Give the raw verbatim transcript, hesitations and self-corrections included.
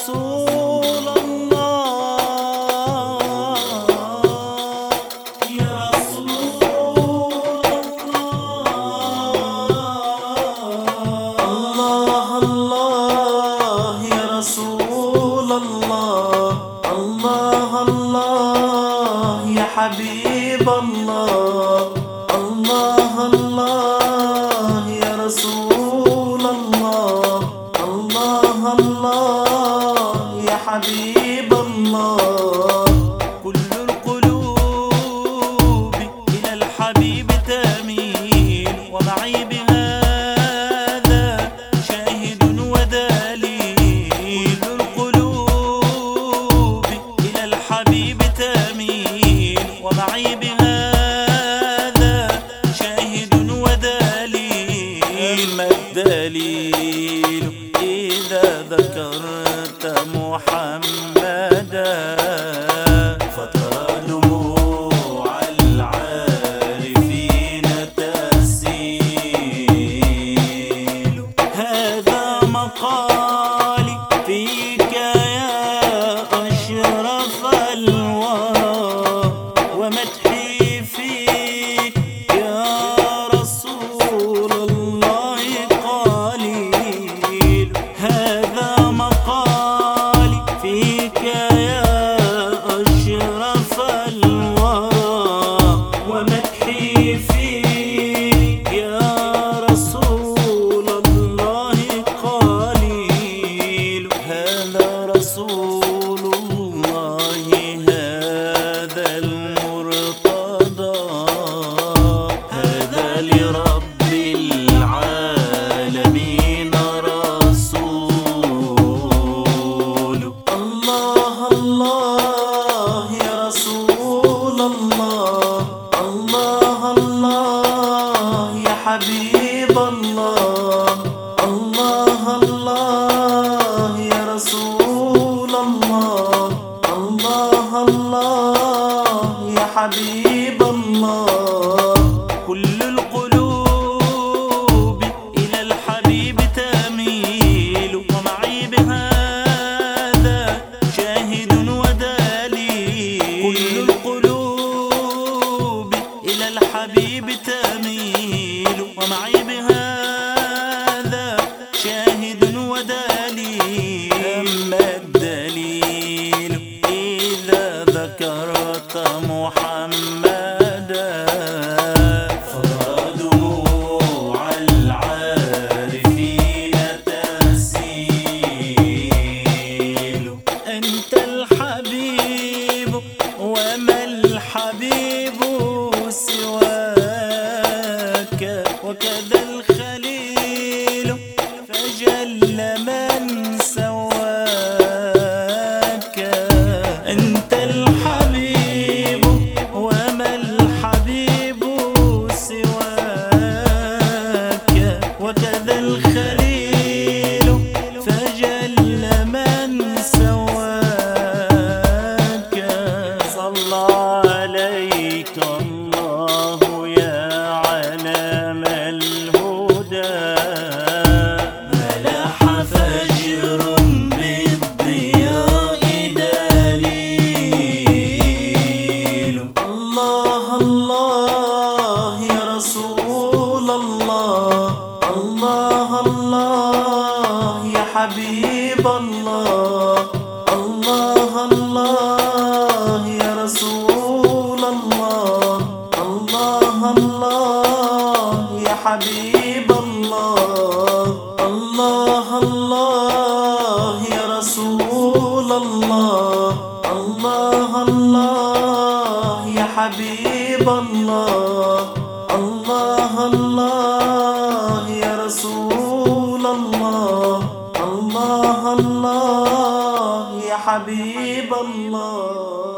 رسول الله يا رسول الله الله يا رسول الله الله الله يا حبيب الله الله الله يا رسول الله الله الله يا حبيب الله كل القلوب إلى الحبيب تميل ومعي بهذا شاهد ودليل كل القلوب إلى الحبيب تميل ومعي بهذا شاهد ودليل ما الدليل إذا ذكرت محمدا فترى دموع العارفين تسيل هذا مقالي فيك يا أشرف الورى ومدحي فيك يا رسول الله قليل هذا مقالي فيك يا أشرف الورى ومدحي فيك يا رسول الله قليل هذا رسول الله هذا المرتضى هذا لرب العالمين رسول الله الله يا رسول الله الله الله يا حبيب الله الله الله يا رسول الله الله الله يا حبيب الله كل القلوب إلى الحبيب تميل ومعي بهذا شاهد ودليل كل القلوب إلى الحبيب تميل ومعي بهذا شاهد ودليل أما الدليل إذا ذكرت محمدا فترى دموع العارفين تسيل أنت الحبيب وما الحبيب سواك وكذا الخليل فجل من سواك أنت الحبيب وما الحبيب سواك وكذا الخليل فجل من سواك صلى عليك الله يا علم الهدى ملاح فجر بالضياء دليل الله الله يا رسول الله الله الله يا حبيب الله الله الله يا رسول الله الله الله يا حبيب الله الله الله يا رسول الله الله الله يا حبيب الله الله الله يا رسول الله الله الله يا حبيب الله